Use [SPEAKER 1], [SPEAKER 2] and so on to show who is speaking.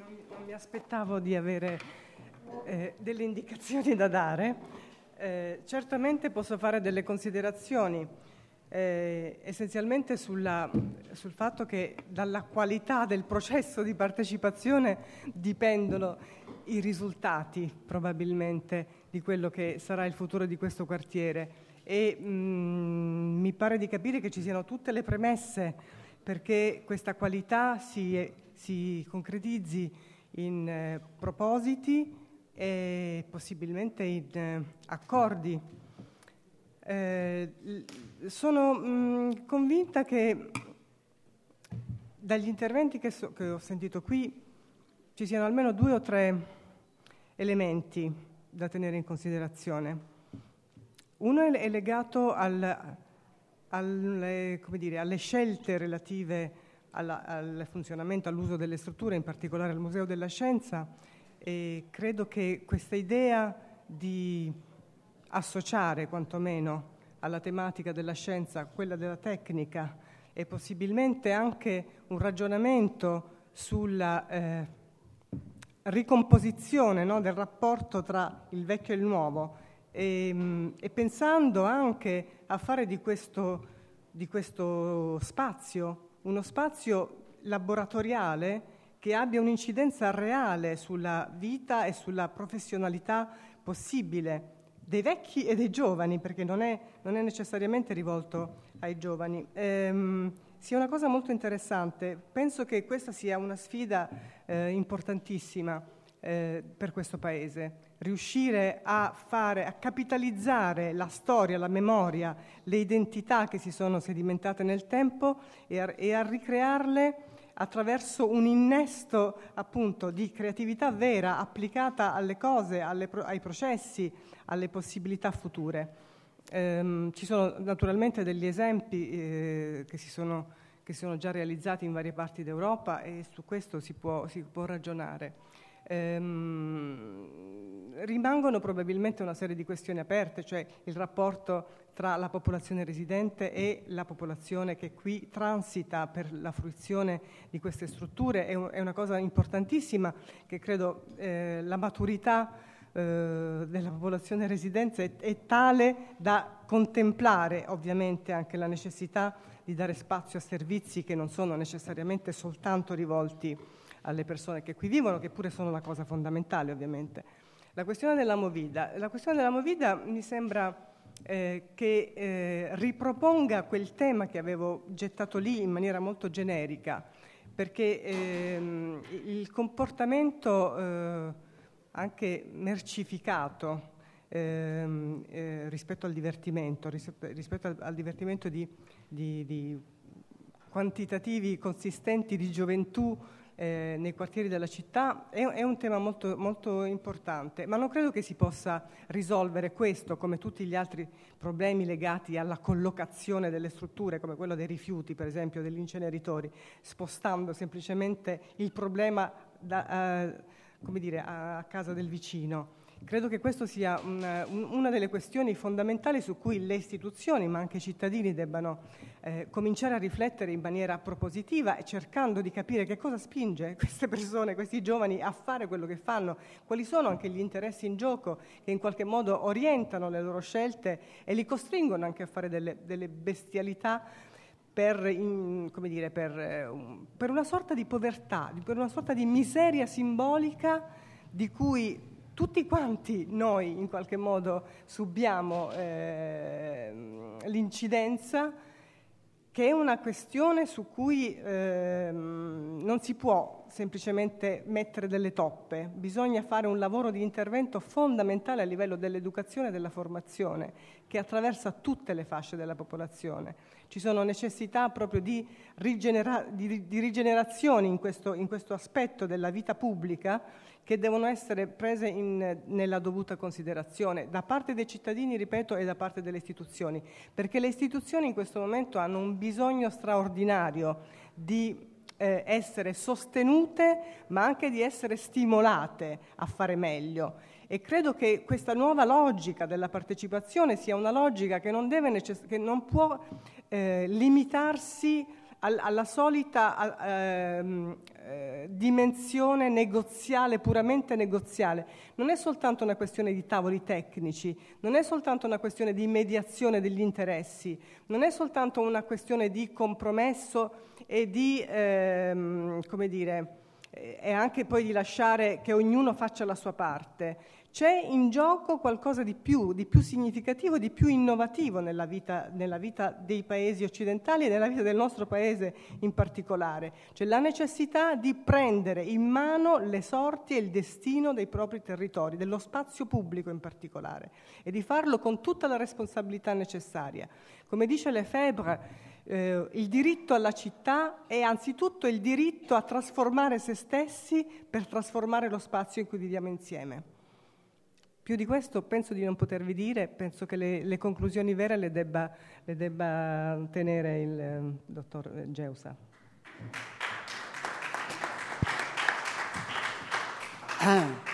[SPEAKER 1] non mi aspettavo di avere delle indicazioni da dare. Certamente posso fare delle considerazioni, essenzialmente sul fatto che dalla qualità del processo di partecipazione dipendono i risultati, probabilmente, di quello che sarà il futuro di questo quartiere. E mi pare di capire che ci siano tutte le premesse perché questa qualità si concretizzi in propositi e possibilmente in accordi. Sono convinta che dagli interventi che ho sentito qui ci siano almeno 2 o 3 elementi da tenere in considerazione. Uno è legato alle scelte relative al funzionamento, all'uso delle strutture, in particolare al Museo della Scienza, e credo che questa idea di associare quantomeno alla tematica della scienza quella della tecnica e possibilmente anche un ragionamento sulla ricomposizione, no, del rapporto tra il vecchio e il nuovo, e pensando anche a fare di questo spazio uno spazio laboratoriale che abbia un'incidenza reale sulla vita e sulla professionalità possibile dei vecchi e dei giovani, perché non è necessariamente rivolto ai giovani. Sia una cosa molto interessante. Penso che questa sia una sfida importantissima per questo Paese. Riuscire a capitalizzare la storia, la memoria, le identità che si sono sedimentate nel tempo e a ricrearle attraverso un innesto appunto di creatività vera applicata alle cose, ai processi, alle possibilità future. Ci sono naturalmente degli esempi che si sono già realizzati in varie parti d'Europa e su questo si può ragionare. Rimangono probabilmente una serie di questioni aperte, cioè il rapporto tra la popolazione residente e la popolazione che qui transita per la fruizione di queste strutture. È una cosa importantissima che credo la maturità della popolazione residente è tale da contemplare ovviamente anche la necessità di dare spazio a servizi che non sono necessariamente soltanto rivolti alle persone che qui vivono, che pure sono una cosa fondamentale ovviamente. La questione della Movida mi sembra che riproponga quel tema che avevo gettato lì in maniera molto generica, perché il comportamento anche mercificato rispetto al divertimento, di quantitativi consistenti di gioventù nei quartieri della città è un tema molto, molto importante, ma non credo che si possa risolvere questo come tutti gli altri problemi legati alla collocazione delle strutture, come quello dei rifiuti, per esempio, degli inceneritori, spostando semplicemente il problema a casa del vicino. Credo che questo sia una delle questioni fondamentali su cui le istituzioni, ma anche i cittadini, debbano cominciare a riflettere in maniera propositiva e cercando di capire che cosa spinge queste persone, questi giovani a fare quello che fanno, quali sono anche gli interessi in gioco che in qualche modo orientano le loro scelte e li costringono anche a fare delle bestialità per una sorta di povertà, per una sorta di miseria simbolica di cui tutti quanti noi in qualche modo subiamo l'incidenza, che è una questione su cui non si può semplicemente mettere delle toppe. Bisogna fare un lavoro di intervento fondamentale a livello dell'educazione e della formazione, che attraversa tutte le fasce della popolazione. Ci sono necessità proprio di rigenerazione in questo aspetto della vita pubblica che devono essere prese nella dovuta considerazione da parte dei cittadini, ripeto, e da parte delle istituzioni, perché le istituzioni in questo momento hanno un bisogno straordinario di essere sostenute, ma anche di essere stimolate a fare meglio. E credo che questa nuova logica della partecipazione sia una logica che non può limitarsi alla solita dimensione negoziale, puramente negoziale. Non è soltanto una questione di tavoli tecnici, non è soltanto una questione di mediazione degli interessi, non è soltanto una questione di compromesso e di, come dire, e anche poi di lasciare che ognuno faccia la sua parte. C'è in gioco qualcosa di più significativo, di più innovativo nella vita dei paesi occidentali e nella vita del nostro paese in particolare. C'è la necessità di prendere in mano le sorti e il destino dei propri territori, dello spazio pubblico in particolare, e di farlo con tutta la responsabilità necessaria. Come dice Lefebvre, il diritto alla città è anzitutto il diritto a trasformare se stessi per trasformare lo spazio in cui viviamo insieme. Più di questo penso di non potervi dire, penso che le conclusioni vere le debba tenere il dottor Geusa.